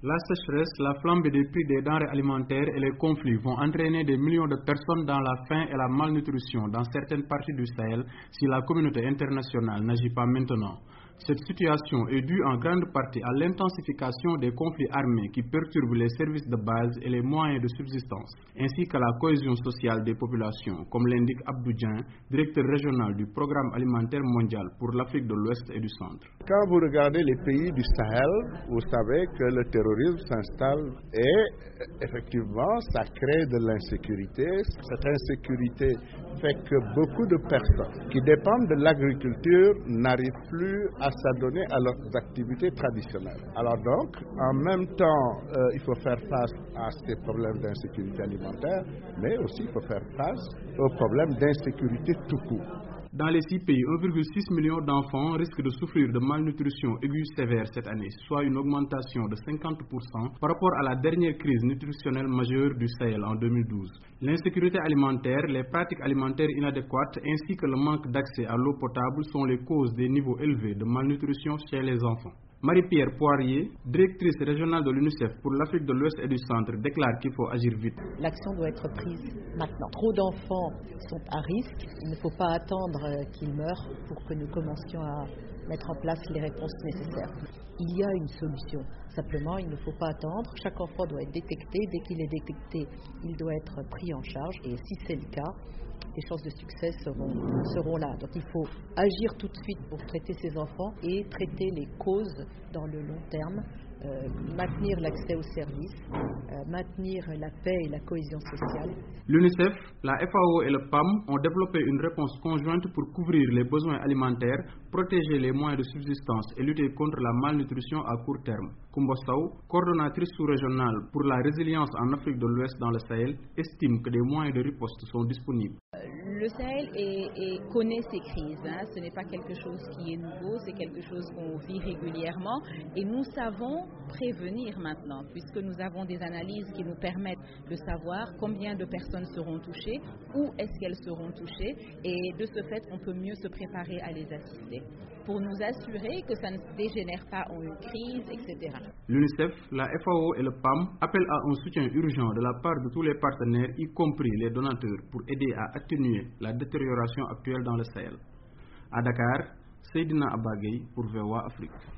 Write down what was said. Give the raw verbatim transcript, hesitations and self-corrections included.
La sécheresse, la flambée des prix des denrées alimentaires et les conflits vont entraîner des millions de personnes dans la faim et la malnutrition dans certaines parties du Sahel si la communauté internationale n'agit pas maintenant. Cette situation est due en grande partie à l'intensification des conflits armés qui perturbent les services de base et les moyens de subsistance, ainsi qu'à la cohésion sociale des populations, comme l'indique Abdou Dieng, directeur régional du Programme alimentaire mondial pour l'Afrique de l'Ouest et du Centre. Quand vous regardez les pays du Sahel, vous savez que le terrorisme s'installe et effectivement ça crée de l'insécurité. Cette insécurité fait que beaucoup de personnes qui dépendent de l'agriculture n'arrivent plus à s'adonner à leurs activités traditionnelles. Alors donc, en même temps, euh, il faut faire face à ces problèmes d'insécurité alimentaire, mais aussi il faut faire face aux problèmes d'insécurité tout court. Dans les six pays, un virgule six million d'enfants risquent de souffrir de malnutrition aiguë sévère cette année, soit une augmentation de cinquante pour cent par rapport à la dernière crise nutritionnelle majeure du Sahel en deux mille douze. L'insécurité alimentaire, les pratiques alimentaires inadéquates ainsi que le manque d'accès à l'eau potable sont les causes des niveaux élevés de malnutrition chez les enfants. Marie-Pierre Poirier, directrice régionale de l'UNICEF pour l'Afrique de l'Ouest et du Centre, déclare qu'il faut agir vite. L'action doit être prise maintenant. Trop d'enfants sont à risque. Il ne faut pas attendre qu'ils meurent pour que nous commencions à mettre en place les réponses nécessaires. Il y a une solution. Simplement, il ne faut pas attendre. Chaque enfant doit être détecté. Dès qu'il est détecté, il doit être pris en charge. Et si c'est le cas, les chances de succès seront, seront là. Donc il faut agir tout de suite pour traiter ces enfants et traiter les causes dans le long terme, euh, maintenir l'accès aux services, euh, maintenir la paix et la cohésion sociale. L'UNICEF, la F A O et le P A M ont développé une réponse conjointe pour couvrir les besoins alimentaires, protéger les moyens de subsistance et lutter contre la malnutrition à court terme. Koumba Sow, coordonnatrice sous-régionale pour la résilience en Afrique de l'Ouest dans le Sahel, estime que des moyens de riposte sont disponibles. Le Sahel est, est, connaît ces crises, hein. Ce n'est pas quelque chose qui est nouveau, c'est quelque chose qu'on vit régulièrement et nous savons prévenir maintenant puisque nous avons des analyses qui nous permettent de savoir combien de personnes seront touchées, où est-ce qu'elles seront touchées et de ce fait on peut mieux se préparer à les assister pour nous assurer que ça ne se dégénère pas en une crise, et cetera. L'UNICEF, la F A O et le P A M appellent à un soutien urgent de la part de tous les partenaires, y compris les donateurs, pour aider à atténuer la détérioration actuelle dans le Sahel. À Dakar, Seydina Abba Gueye pour V O A Afrique.